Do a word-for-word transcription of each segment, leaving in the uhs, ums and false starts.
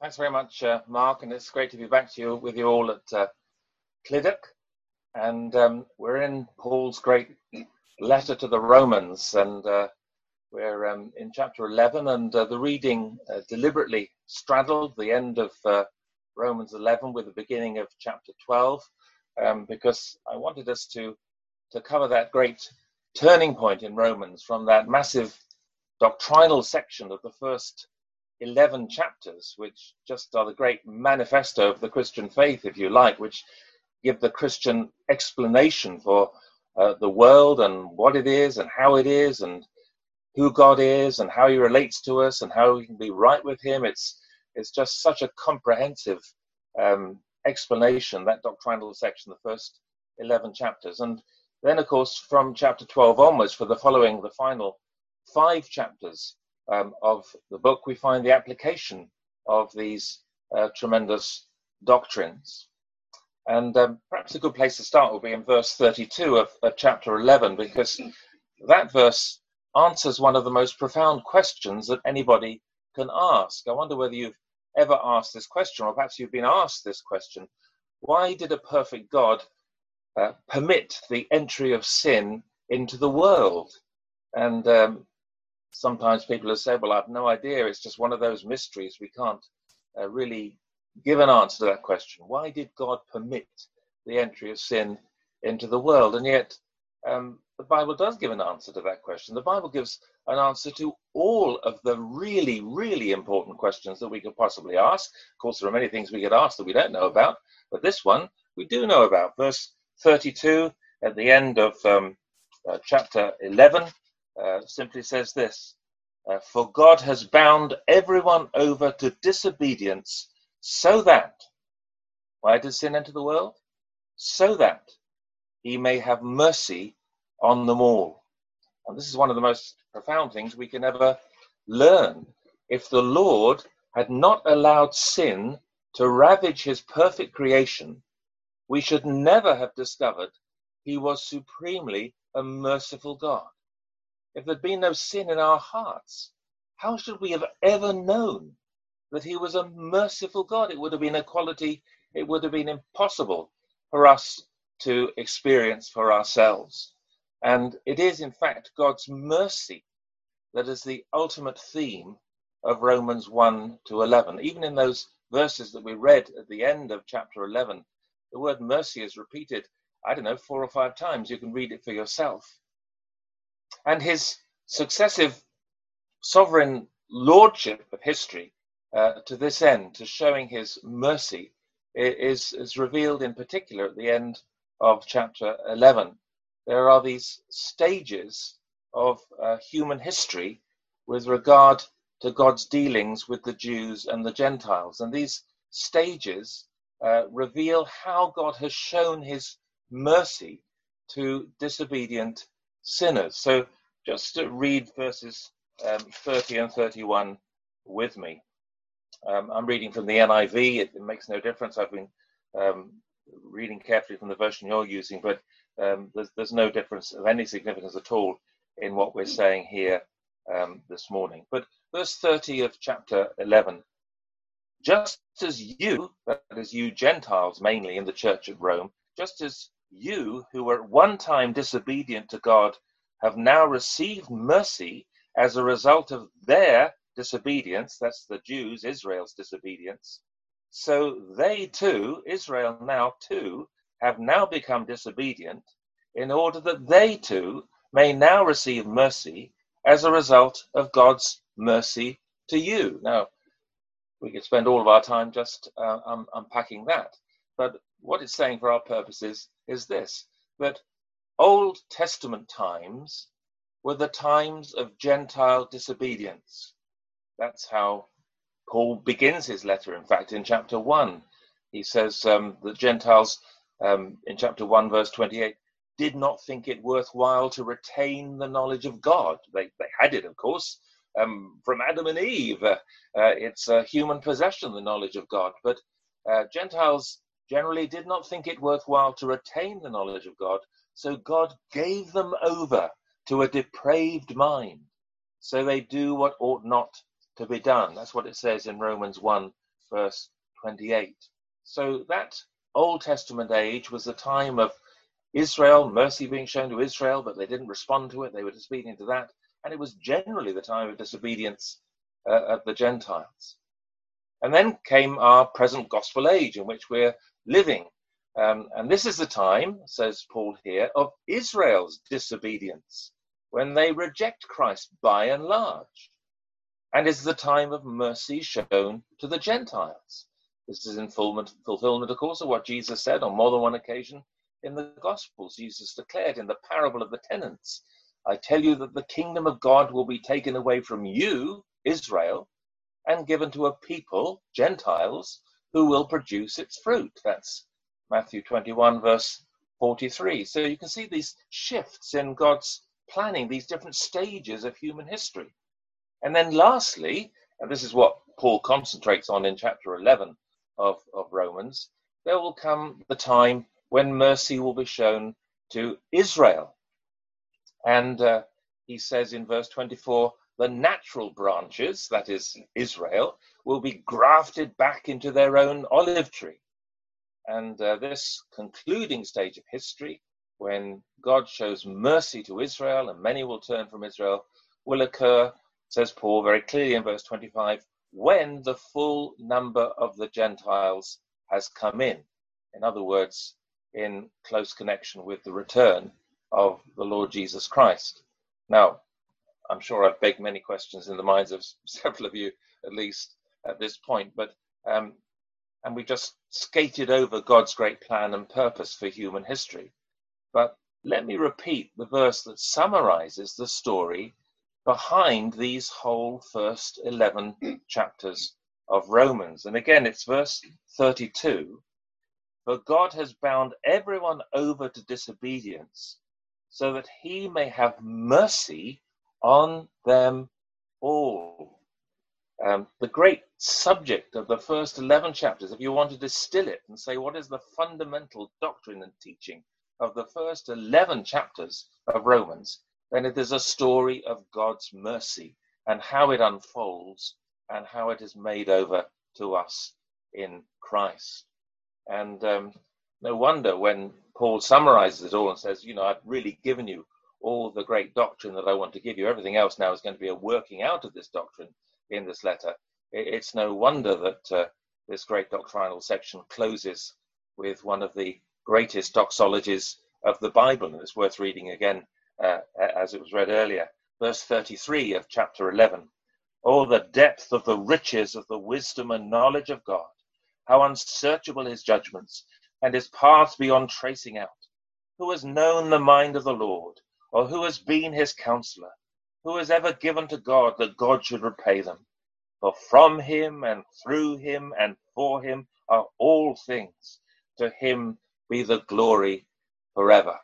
Thanks very much, uh, Mark, and it's great to be back to you with you all at uh, Clydach. And um, we're in Paul's great letter to the Romans, and uh, we're um, in chapter eleven, and uh, the reading uh, deliberately straddled the end of uh, Romans eleven with the beginning of chapter twelve, um, because I wanted us to, to cover that great turning point in Romans from that massive doctrinal section of the first eleven chapters, which just are the great manifesto of the Christian faith, if you like, which give the Christian explanation for uh, the world and what it is and how it is and who God is and how he relates to us and how we can be right with him. It's, it's just such a comprehensive um, explanation, that doctrinal section, the first eleven chapters. And then, of course, from chapter twelve onwards, for the following, the final five chapters um, of the book, we find the application of these uh, tremendous doctrines. And um, perhaps a good place to start will be in verse thirty-two of, of chapter eleven, because that verse answers one of the most profound questions that anybody can ask. I wonder whether you've ever asked this question, or perhaps you've been asked this question: why did a perfect God uh, permit the entry of sin into the world? And um, sometimes people have said, well, I have no idea. It's just one of those mysteries. We can't uh, really give an answer to that question. Why did God permit the entry of sin into the world? And yet um, the Bible does give an answer to that question. The Bible gives an answer to all of the really, really important questions that we could possibly ask. Of course, there are many things we could ask that we don't know about, but this one we do know about. Verse thirty-two at the end of um, uh, chapter eleven uh, simply says this: uh, for God has bound everyone over to disobedience, so that, why does sin enter the world? So that he may have mercy on them all. And this is one of the most profound things we can ever learn. If the Lord had not allowed sin to ravage his perfect creation, we should never have discovered he was supremely a merciful God. If there'd been no sin in our hearts, how should we have ever known that he was a merciful God? It would have been a quality, it would have been impossible for us to experience for ourselves. And it is, in fact, God's mercy that is the ultimate theme of Romans one to eleven. Even in those verses that we read at the end of chapter eleven, the word mercy is repeated, I don't know, four or five times. You can read it for yourself. And his successive sovereign lordship of history, Uh, to this end, to showing his mercy, is, is revealed in particular at the end of chapter eleven. There are these stages of uh, human history with regard to God's dealings with the Jews and the Gentiles. And these stages uh, reveal how God has shown his mercy to disobedient sinners. So just to read verses um, thirty and thirty-one with me. Um, I'm reading from the N I V. It, it makes no difference. I've been um, reading carefully from the version you're using, but um, there's, there's no difference of any significance at all in what we're saying here um, this morning. But verse thirty of chapter eleven, just as you, that is you Gentiles mainly in the church at Rome, just as you who were at one time disobedient to God have now received mercy as a result of their disobedience, that's the Jews, Israel's disobedience, so they too, Israel now too, have now become disobedient in order that they too may now receive mercy as a result of God's mercy to you. Now, we could spend all of our time just uh, um, unpacking that, but what it's saying for our purposes is this, that Old Testament times were the times of Gentile disobedience. That's how Paul begins his letter, in fact, in chapter one. He says um, the Gentiles, um, in chapter one, verse twenty-eight, did not think it worthwhile to retain the knowledge of God. They, they had it, of course, um, from Adam and Eve. Uh, uh, it's a human possession, the knowledge of God. But uh, Gentiles generally did not think it worthwhile to retain the knowledge of God. So God gave them over to a depraved mind, so they do what ought not to be done. That's what it says in Romans one verse twenty-eight. So that Old Testament age was the time of Israel, mercy being shown to Israel, but they didn't respond to it. They were disobedient to that. And it was generally the time of disobedience uh, of the Gentiles. And then came our present gospel age in which we're living. Um, and this is the time, says Paul here, of Israel's disobedience, when they reject Christ by and large, and is the time of mercy shown to the Gentiles. This is in fulfillment, of course, of what Jesus said on more than one occasion in the Gospels. Jesus declared in the parable of the tenants, I tell you that the kingdom of God will be taken away from you, Israel, and given to a people, Gentiles, who will produce its fruit. That's Matthew twenty-one, verse forty-three. So you can see these shifts in God's planning, these different stages of human history. And then lastly, and this is what Paul concentrates on in chapter eleven of, of Romans, there will come the time when mercy will be shown to Israel. And uh, he says in verse twenty-four, the natural branches, that is Israel, will be grafted back into their own olive tree. And uh, this concluding stage of history, when God shows mercy to Israel and many will turn from Israel, will occur, says Paul very clearly in verse twenty-five, when the full number of the Gentiles has come in. In other words, in close connection with the return of the Lord Jesus Christ. Now, I'm sure I've begged many questions in the minds of several of you, at least at this point, but um, and we just skated over God's great plan and purpose for human history. But let me repeat the verse that summarizes the story behind these whole first eleven chapters of Romans. And again, it's verse thirty-two. For God has bound everyone over to disobedience, so that he may have mercy on them all. Um, the great subject of the first eleven chapters, if you want to distill it and say what is the fundamental doctrine and teaching of the first eleven chapters of Romans, then it is a story of God's mercy and how it unfolds and how it is made over to us in Christ. And um, no wonder when Paul summarizes it all and says, you know, I've really given you all the great doctrine that I want to give you. Everything else now is going to be a working out of this doctrine in this letter. It's no wonder that uh, this great doctrinal section closes with one of the greatest doxologies of the Bible. And it's worth reading again uh, as it was read earlier. Verse thirty-three of chapter eleven. Oh, the depth of the riches of the wisdom and knowledge of God. How unsearchable his judgments and his paths beyond tracing out. Who has known the mind of the Lord, or who has been his counselor? Who has ever given to God that God should repay them? For from him and through him and for him are all things. To him be the glory forever.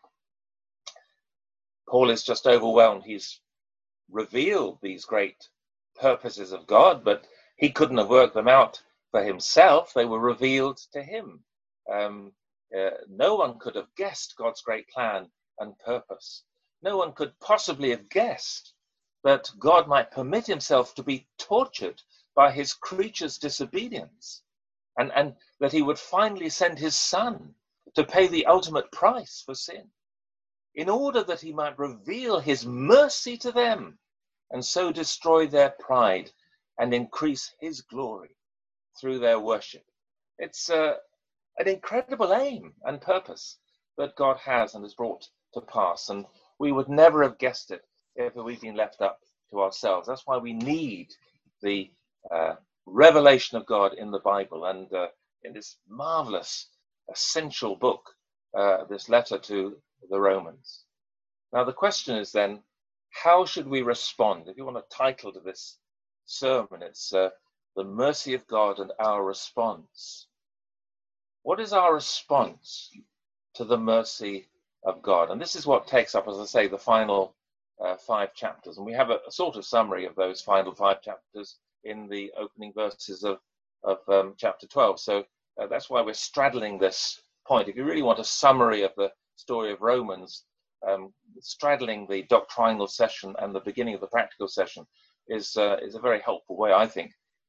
Paul is just overwhelmed. He's revealed these great purposes of God, but he couldn't have worked them out for himself. They were revealed to him. Um, uh, no one could have guessed God's great plan and purpose. No one could possibly have guessed that God might permit himself to be tortured by his creature's disobedience, and, and that he would finally send his son to pay the ultimate price for sin, in order that he might reveal his mercy to them and so destroy their pride and increase his glory through their worship. It's uh, an incredible aim and purpose that God has and has brought to pass, and we would never have guessed it if we'd been left up to ourselves. That's why we need the uh, revelation of God in the Bible and uh, in this marvelous, essential book, uh, this letter to the Romans. Now the question is then, how should we respond? If you want a title to this sermon, it's uh, The Mercy of God and Our Response. What is our response to the mercy of God? And this is what takes up, as I say, the final uh, five chapters. And we have a, a sort of summary of those final five chapters in the opening verses of, of um, chapter twelve. So uh, that's why we're straddling this point. If you really want a summary of the story of Romans, um, straddling the doctrinal session and the beginning of the practical session is uh, is a very helpful way, I think,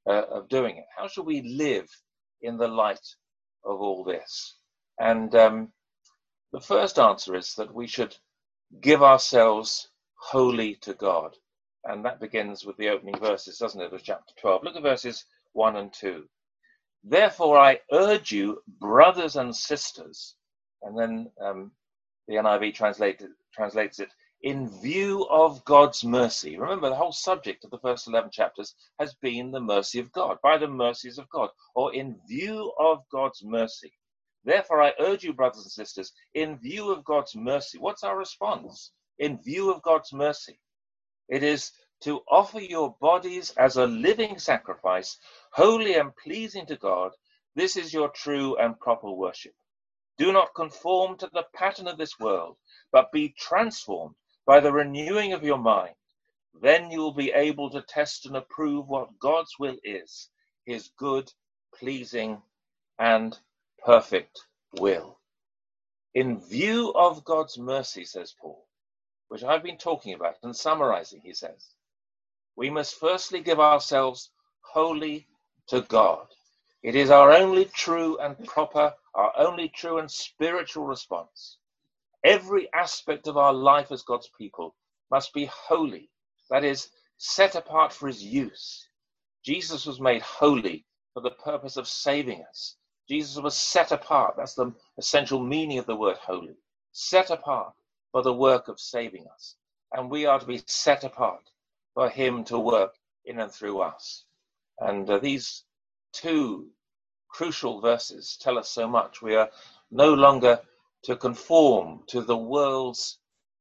uh, of doing it? How should we live in the light of all this? And um, the first answer is that we should give ourselves wholly to God. And that begins with the opening verses, doesn't it, of chapter twelve. Look at verses one and two. Therefore, I urge you, brothers and sisters, and then um, the N I V translated, translates it, in view of God's mercy. Remember, the whole subject of the first eleven chapters has been the mercy of God, by the mercies of God, or in view of God's mercy. Therefore, I urge you, brothers and sisters, in view of God's mercy. What's our response? In view of God's mercy. It is to offer your bodies as a living sacrifice, holy and pleasing to God. This is your true and proper worship. Do not conform to the pattern of this world, but be transformed by the renewing of your mind. Then you will be able to test and approve what God's will is, his good, pleasing, and perfect will. In view of God's mercy, says Paul, which I've been talking about and summarizing, he says, we must firstly give ourselves wholly to God. It is our only true and proper, our only true and spiritual response. Every aspect of our life as God's people must be holy, that is, set apart for his use. Jesus was made holy for the purpose of saving us. Jesus was set apart. That's the essential meaning of the word holy. Set apart for the work of saving us. And we are to be set apart for him to work in and through us. And uh, these two crucial verses tell us so much. We are no longer to conform to the world's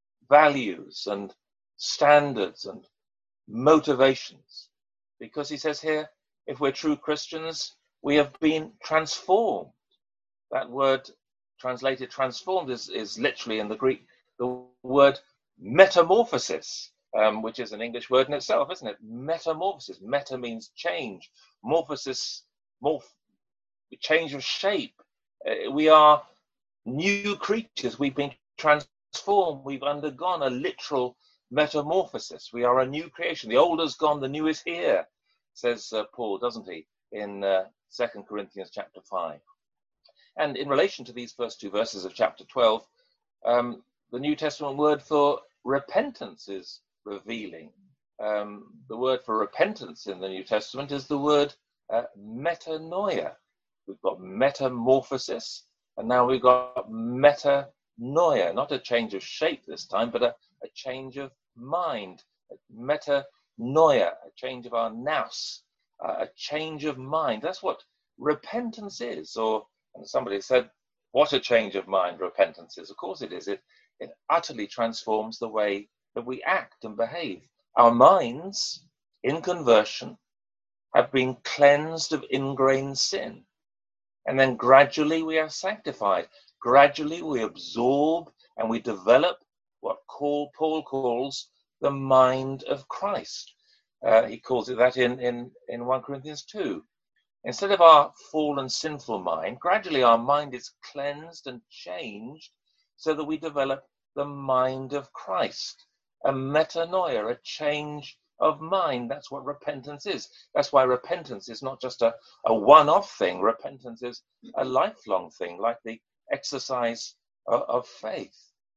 values and standards and motivations. Because he says here, if we're true Christians, we have been transformed. That word translated transformed is, is literally in the Greek, the word metamorphosis, um, which is an English word in itself, isn't it? Metamorphosis. Meta means change. Morphosis, morph, change of shape. Uh, we are new creatures. We've been transformed. We've undergone a literal metamorphosis. We are a new creation. The old is gone, the new is here, says uh, Paul, doesn't he, in uh, Second Corinthians chapter five. And in relation to these first two verses of chapter twelve, um, the New Testament word for repentance is revealing. Um, the word for repentance in the New Testament is the word uh, metanoia. We've got metamorphosis, and now we've got metanoia, not a change of shape this time, but a, a change of mind. Metanoia, a change of our nous, uh, a change of mind. That's what repentance is. Or and somebody said, what a change of mind repentance is. Of course it is. It, it utterly transforms the way that we act and behave. Our minds, in conversion, have been cleansed of ingrained sin. And then gradually we are sanctified. Gradually we absorb and we develop what Paul calls the mind of Christ. Uh, he calls it that in, in, in First Corinthians two. Instead of our fallen sinful mind, gradually our mind is cleansed and changed so that we develop the mind of Christ. A metanoia, a change of mind. That's what repentance is. That's why repentance is not just a, a one-off thing. Repentance is a lifelong thing, like the exercise of, of faith.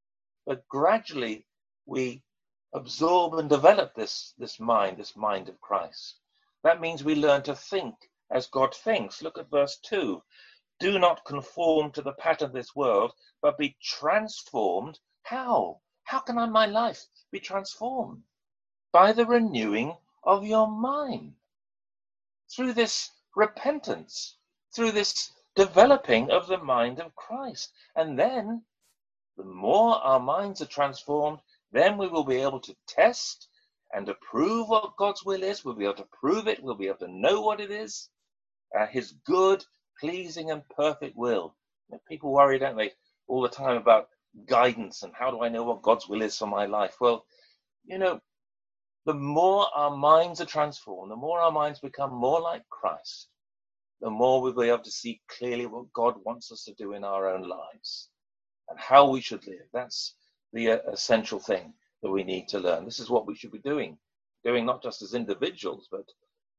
But gradually we absorb and develop this, this mind, this mind of Christ. That means we learn to think as God thinks. Look at verse two. Do not conform to the pattern of this world, but be transformed. How? How can I, my life be transformed? By the renewing of your mind. Through this repentance, through this developing of the mind of Christ. And then, the more our minds are transformed, then we will be able to test and approve what God's will is. We'll be able to prove it. We'll be able to know what it is. Uh, his good, pleasing, and perfect will. You know, people worry, don't they, all the time about guidance and how do I know what God's will is for my life? Well, you know, the more our minds are transformed, the more our minds become more like Christ, the more we'll be able to see clearly what God wants us to do in our own lives and how we should live. That's the uh, essential thing that we need to learn. This is what we should be doing, doing not just as individuals, but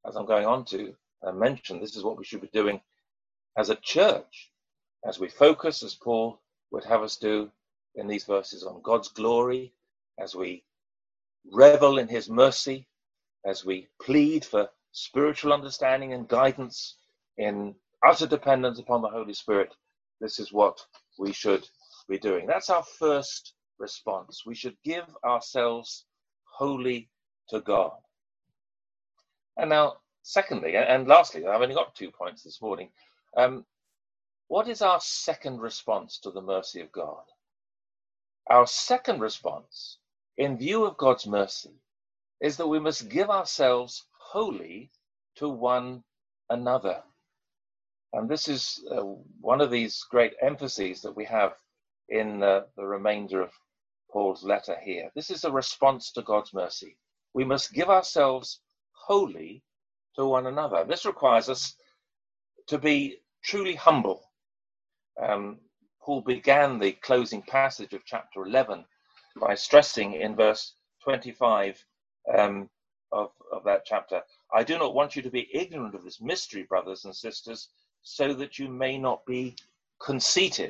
as I'm going on to uh, mention, this is what we should be doing as a church, as we focus, as Paul would have us do in these verses, on God's glory, as we revel in his mercy, as we plead for spiritual understanding and guidance in utter dependence upon the Holy Spirit. This is what we should be doing. That's our first response. We should give ourselves wholly to God. And now, secondly, and lastly, I've only got two points this morning. Um, what is our second response to the mercy of God? Our second response, in view of God's mercy, is that we must give ourselves wholly to one another. And this is uh, one of these great emphases that we have in uh, the remainder of Paul's letter here. This is a response to God's mercy. We must give ourselves wholly to one another. This requires us to be truly humble. Um, Paul began the closing passage of chapter eleven by stressing in verse twenty-five um, of, of that chapter, I do not want you to be ignorant of this mystery, brothers and sisters, so that you may not be conceited.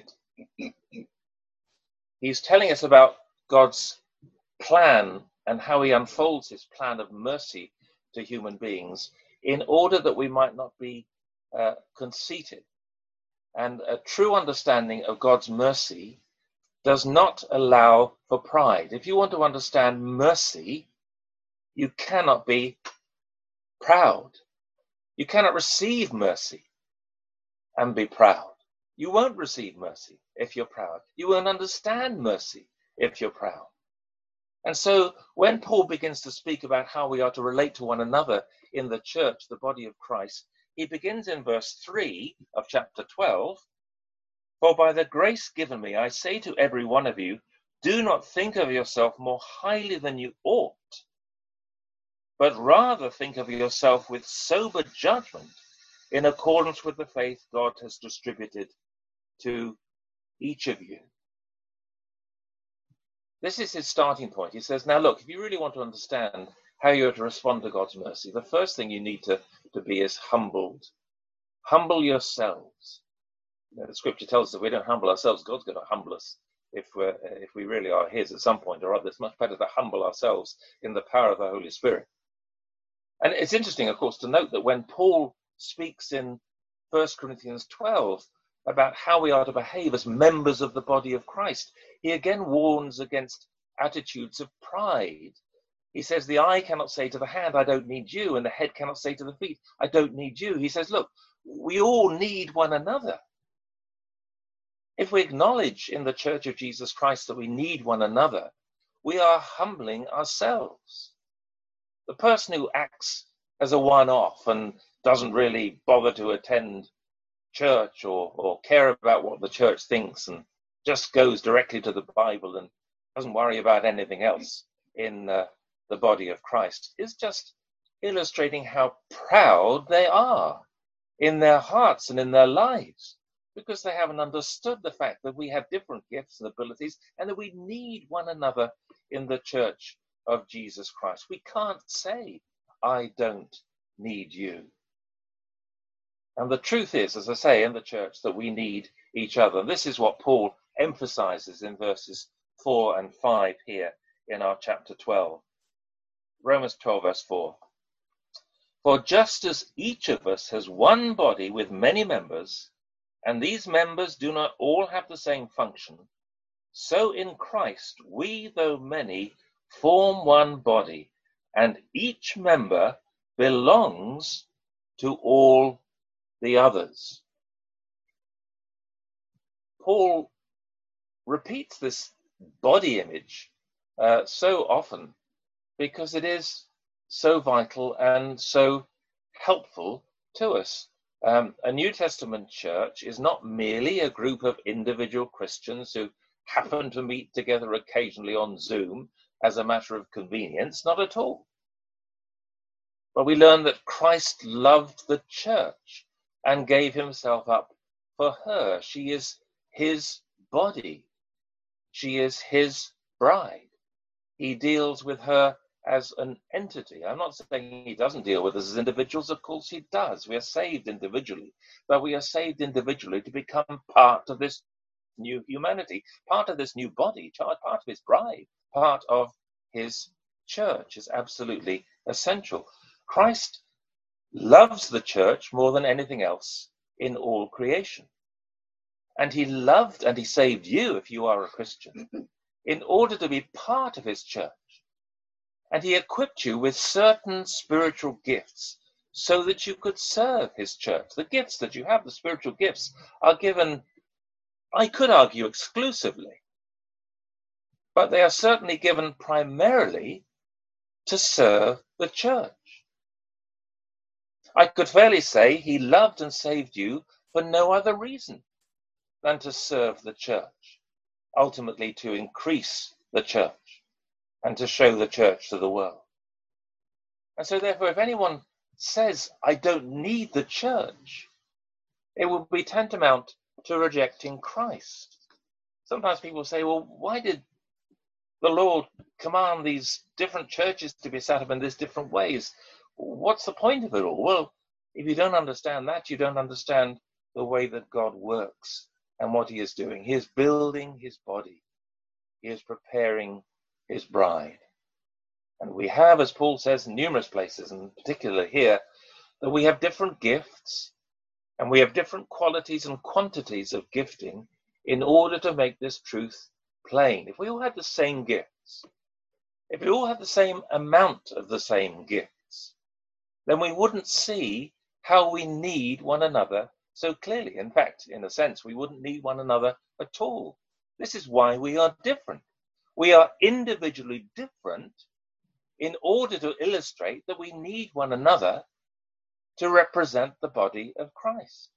He's telling us about God's plan and how he unfolds his plan of mercy to human beings in order that we might not be uh, conceited. And a true understanding of God's mercy does not allow for pride. If you want to understand mercy, you cannot be proud. You cannot receive mercy and be proud. You won't receive mercy if you're proud. You won't understand mercy if you're proud. And so when Paul begins to speak about how we are to relate to one another in the church, the body of Christ, he begins in verse three of chapter twelve, for by the grace given me, I say to every one of you, do not think of yourself more highly than you ought, but rather think of yourself with sober judgment in accordance with the faith God has distributed to each of you. This is his starting point. He says, now look, if you really want to understand how you're to respond to God's mercy, the first thing you need to, to be is humbled. Humble yourselves. You know, the scripture tells us if we don't humble ourselves, God's going to humble us if, we're, if we really are his at some point or other. It's much better to humble ourselves in the power of the Holy Spirit. And it's interesting, of course, to note that when Paul speaks in First Corinthians twelve about how we are to behave as members of the body of Christ, he again warns against attitudes of pride. He says the eye cannot say to the hand, I don't need you, and the head cannot say to the feet, I don't need you. He says, look, we all need one another. If we acknowledge in the Church of Jesus Christ that we need one another, we are humbling ourselves. The person who acts as a one-off and doesn't really bother to attend church or, or care about what the church thinks and just goes directly to the Bible and doesn't worry about anything else in uh, the body of Christ is just illustrating how proud they are in their hearts and in their lives, because they haven't understood the fact that we have different gifts and abilities and that we need one another in the church of Jesus Christ. We can't say, I don't need you. And the truth is, as I say, in the church, that we need each other. This is what Paul emphasizes in verses four and five here in our chapter twelve. Romans twelve, verse four. For just as each of us has one body with many members, and these members do not all have the same function, so in Christ we, though many, form one body, and each member belongs to all the others. Paul repeats this body image uh, so often because it is so vital and so helpful to us. Um, a New Testament church is not merely a group of individual Christians who happen to meet together occasionally on Zoom as a matter of convenience, not at all. But we learn that Christ loved the church and gave himself up for her. She is his body. She is his bride. He deals with her as an entity. I'm not saying he doesn't deal with us as individuals. Of course he does. We are saved individually, but we are saved individually to become part of this new humanity, part of this new body, part of his bride, part of his church is absolutely essential. Christ loves the church more than anything else in all creation. And he loved and he saved you, if you are a Christian, in order to be part of his church. And he equipped you with certain spiritual gifts so that you could serve his church. The gifts that you have, the spiritual gifts, are given, I could argue, exclusively. But they are certainly given primarily to serve the church. I could fairly say he loved and saved you for no other reason than to serve the church, ultimately to increase the church and to show the church to the world. And so therefore, if anyone says, I don't need the church, it would be tantamount to rejecting Christ. Sometimes people say, well, why did the Lord command these different churches to be set up in these different ways? What's the point of it all? Well, if you don't understand that, you don't understand the way that God works and what he is doing. He is building his body. He is preparing his bride. And we have, as Paul says in numerous places, and particularly here, that we have different gifts and we have different qualities and quantities of gifting in order to make this truth plain. If we all had the same gifts, if we all had the same amount of the same gifts, then we wouldn't see how we need one another so clearly. In fact, in a sense, we wouldn't need one another at all. This is why we are different. We are individually different in order to illustrate that we need one another to represent the body of Christ.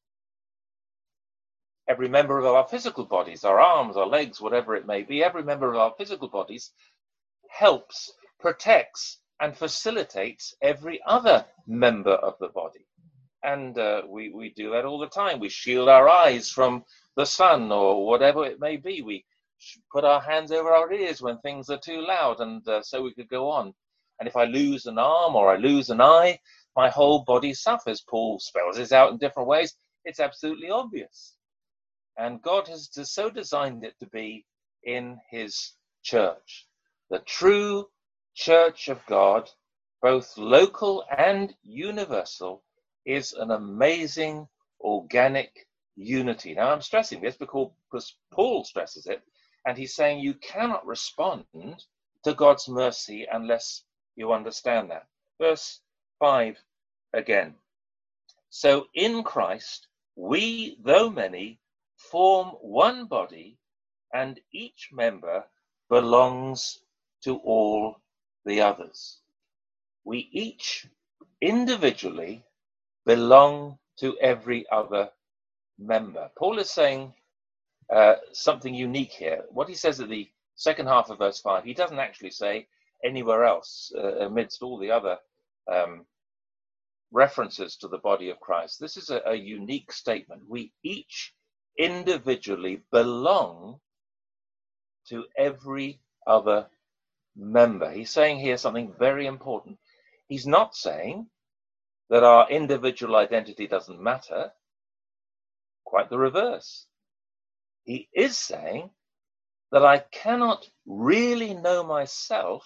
Every member of our physical bodies, our arms, our legs, whatever it may be, every member of our physical bodies helps, protects, and facilitates every other member of the body. And uh, we, we do that all the time. We shield our eyes from the sun or whatever it may be. We put our hands over our ears when things are too loud, and uh, so we could go on. And if I lose an arm or I lose an eye, my whole body suffers. Paul spells this out in different ways. It's absolutely obvious. And God has so designed it to be in his church. The true church of God, both local and universal, is an amazing organic unity. Now, I'm stressing this because Paul stresses it, and he's saying you cannot respond to God's mercy unless you understand that. Verse five again. So in Christ, we, though many, form one body, and each member belongs to all the others. We each individually belong to every other member. Paul is saying uh, something unique here. What he says at the second half of verse five, he doesn't actually say anywhere else uh, amidst all the other um, references to the body of Christ. This is a, a unique statement. We each individually belong to every other member. He's saying here something very important. He's not saying that our individual identity doesn't matter. Quite the reverse. He is saying that I cannot really know myself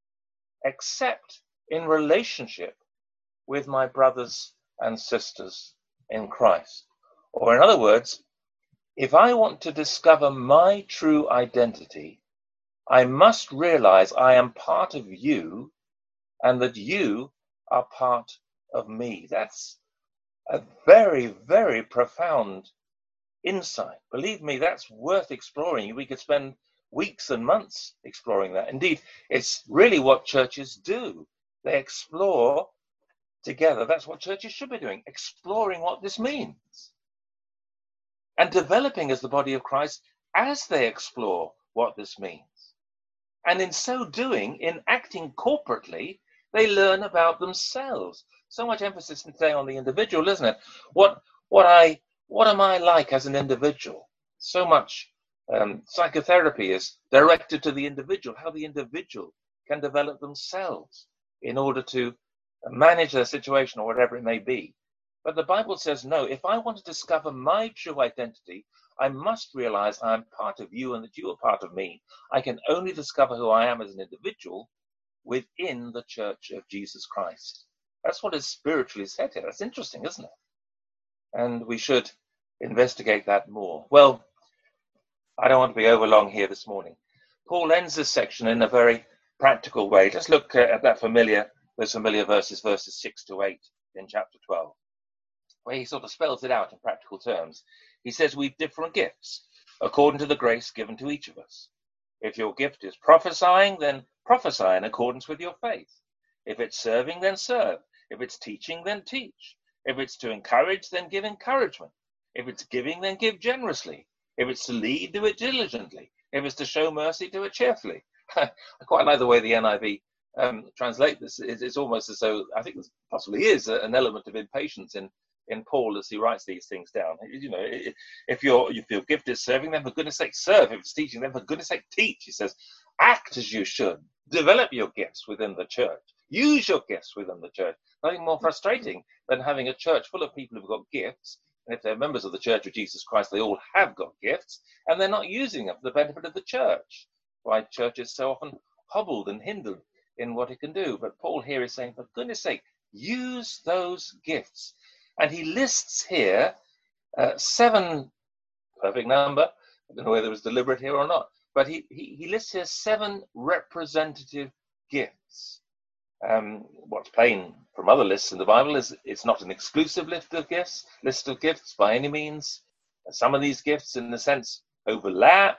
except in relationship with my brothers and sisters in Christ. Or in other words, if I want to discover my true identity, I must realize I am part of you and that you are part of me. That's a very, very profound insight. Believe me, that's worth exploring. We could spend weeks and months exploring that. Indeed, it's really what churches do. They explore together. That's what churches should be doing, exploring what this means and developing as the body of Christ as they explore what this means. And in so doing, in acting corporately, they learn about themselves. So much emphasis today on the individual, isn't it? What what I what am I like as an individual? So much um, psychotherapy is directed to the individual, how the individual can develop themselves in order to manage their situation or whatever it may be. But the Bible says, no, if I want to discover my true identity, I must realize I'm part of you and that you are part of me. I can only discover who I am as an individual within the church of Jesus Christ. That's what is spiritually said here. That's interesting, isn't it? And we should investigate that more. Well, I don't want to be overlong here this morning. Paul ends this section in a very practical way. Just look at that familiar, those familiar verses, verses six to eight in chapter twelve, where he sort of spells it out in practical terms. He says we've different gifts according to the grace given to each of us. If your gift is prophesying, then prophesy in accordance with your faith. If it's serving, then serve. If it's teaching, then teach. If it's to encourage, then give encouragement. If it's giving, then give generously. If it's to lead, do it diligently. If it's to show mercy, do it cheerfully. I quite like the way the N I V um, translate this. It's, it's almost as though, I think there possibly is an element of impatience in, in Paul as he writes these things down. You know, if you're, if your gift is serving, then for goodness sake serve. If it's teaching, then for goodness sake teach. He says, act as you should. Develop your gifts within the church. Use your gifts within the church. Nothing more frustrating than having a church full of people who've got gifts. And if they're members of the Church of Jesus Christ, they all have got gifts, and they're not using them for the benefit of the church. Why church is so often hobbled and hindered in what it can do. But Paul here is saying, for goodness sake, use those gifts. And he lists here uh, seven, perfect number, I don't know whether it was deliberate here or not, but he, he, he lists here seven representative gifts. Um, what's plain from other lists in the Bible is it's not an exclusive list of gifts, list of gifts by any means. Some of these gifts, in a sense, overlap.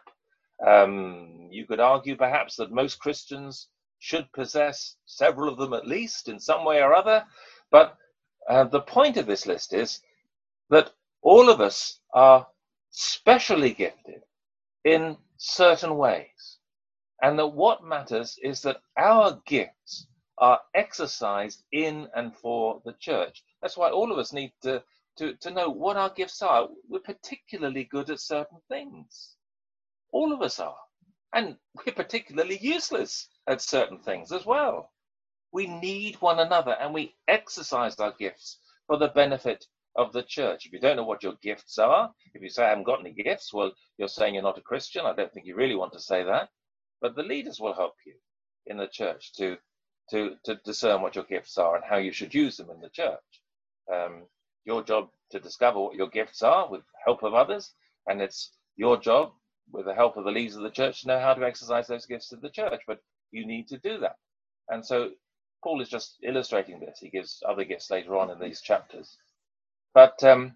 Um, you could argue perhaps that most Christians should possess several of them at least in some way or other. But uh, the point of this list is that all of us are specially gifted in certain ways. And that what matters is that our gifts are exercised in and for the church. That's why all of us need to, to, to know what our gifts are. We're particularly good at certain things. All of us are. And we're particularly useless at certain things as well. We need one another, and we exercise our gifts for the benefit of the church. If you don't know what your gifts are, if you say I haven't got any gifts, well, you're saying you're not a Christian. I don't think you really want to say that. But the leaders will help you in the church to To, to discern what your gifts are and how you should use them in the church. Um, your job to discover what your gifts are with the help of others, and it's your job with the help of the leaders of the church to know how to exercise those gifts in the church. But you need to do that. And so Paul is just illustrating this. He gives other gifts later on in these chapters. But um,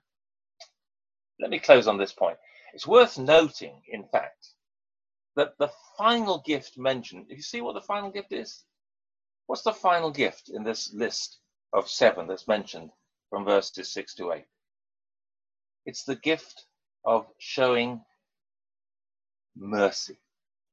let me close on this point. It's worth noting, in fact, that the final gift mentioned, if you see what the final gift is, what's the final gift in this list of seven that's mentioned from verses six to eight? It's the gift of showing mercy.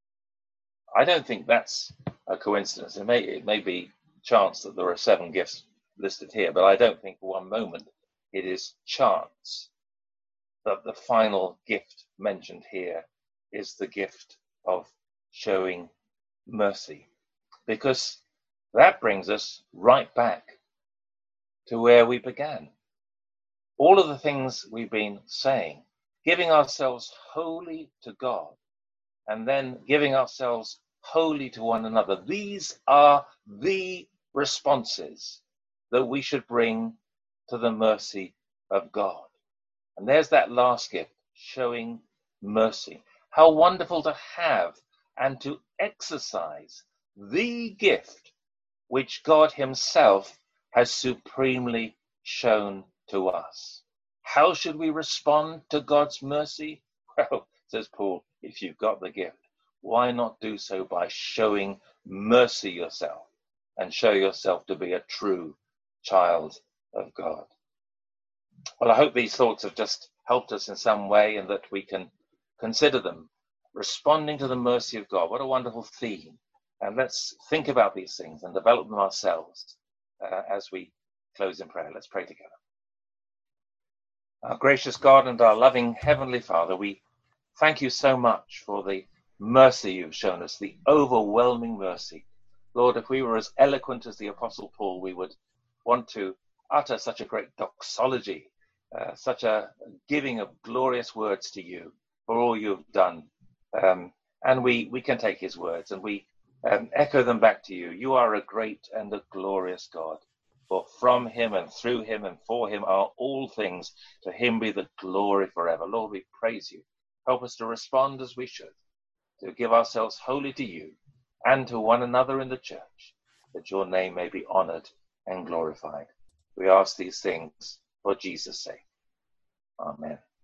I don't think that's a coincidence. It may, it may be chance that there are seven gifts listed here, but I don't think for one moment it is chance that the final gift mentioned here is the gift of showing mercy. Because that brings us right back to where we began. All of the things we've been saying, giving ourselves wholly to God, and then giving ourselves wholly to one another. These are the responses that we should bring to the mercy of God. And there's that last gift, showing mercy. How wonderful to have and to exercise the gift which God himself has supremely shown to us. How should we respond to God's mercy? Well, says Paul, if you've got the gift, why not do so by showing mercy yourself and show yourself to be a true child of God? Well, I hope these thoughts have just helped us in some way and that we can consider them. Responding to the mercy of God. What a wonderful theme. And let's think about these things and develop them ourselves uh, as we close in prayer. Let's pray together. Our gracious God and our loving Heavenly Father, we thank you so much for the mercy you've shown us, the overwhelming mercy. Lord, if we were as eloquent as the Apostle Paul, we would want to utter such a great doxology, uh, such a giving of glorious words to you for all you've done. Um, and we, we can take his words and we um, echo them back to you. You are a great and a glorious God. For from him and through him and for him are all things. To him be the glory forever. Lord, we praise you. Help us to respond as we should, to give ourselves wholly to you and to one another in the church, that your name may be honored and glorified. We ask these things for Jesus' sake. Amen.